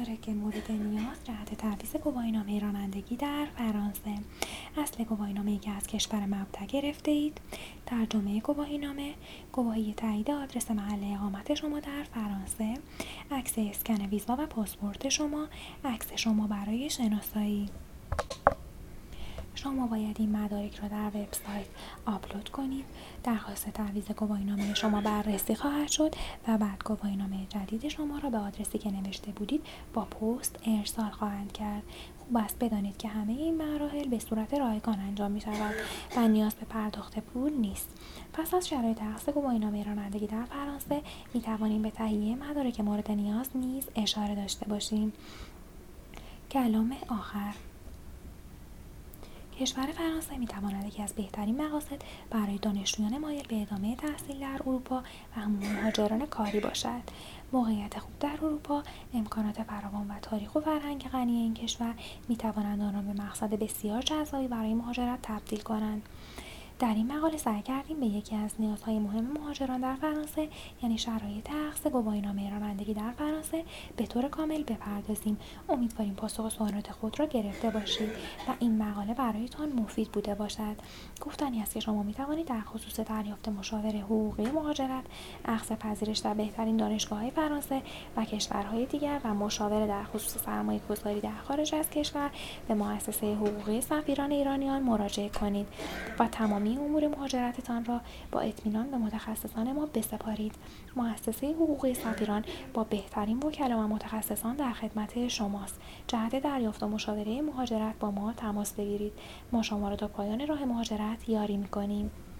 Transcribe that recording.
مدارک مورد نیاز جهت تعویض گواهینامه رانندگی در فرانسه. اصل گواهینامه‌ای که از کشور مبدأ گرفته اید. ترجمه گواهینامه: گواهی تایید آدرس محل اقامت شما در فرانسه، عکس اسکن ویزا و پاسپورت شما، عکس شما برای شناسایی. شما باید این مدارک را در وبسایت آپلود کنید. درخواست تعویض گواهینامه شما بررسی خواهد شد و بعد گواهینامه جدید شما را به آدرسی که نوشته بودید با پست ارسال خواهند کرد. خوب است بدانید که همه این مراحل به صورت رایگان انجام می شود و نیاز به پرداخت پول نیست. پس از شرایط اخذ گواهینامه رانندگی در فرانسه می توانیم به تهیه مدارک مورد نیاز نیز اشاره داشته باشیم. کلام آخر: کشور فرانسه می‌تواند یکی از بهترین مقاصد برای دانشجویان مایل به ادامه تحصیل در اروپا و مهاجران کاری باشد. موقعیت خوب در اروپا، امکانات فراوان و تاریخ و فرهنگ غنی این کشور می‌توانند آن را به مقصد بسیار جذابی برای مهاجرت تبدیل کنند. در این مقاله سعی کردیم به یکی از نیازهای مهم مهاجران در فرانسه، یعنی شرایط اخذ گواهینامه رانندگی در فرانسه، به طور کامل بپردازیم. امیدواریم پاسخ سوالات خود را گرفته باشید و این مقاله برایتان مفید بوده باشد. گفتنی است که شما می توانید در خصوص دریافت مشاوره حقوقی مهاجرت، اخذ پذیرش در بهترین دانشگاه‌های فرانسه و کشورهای دیگر و مشاوره در خصوص سرمایه‌گذاری در خارج از کشور به مؤسسه حقوقی سفیران ایرانیان مراجعه کنید و تمامی امور مهاجرتتان را با اطمینان به متخصصان ما بسپارید. مؤسسه حقوقی سفیران با بهترین وکلا و متخصصان در خدمت شماست. جهت دریافت مشاوره مهاجرت با ما تماس بگیرید. ما شما را تا پایان راه مهاجرت یاری می‌کنیم.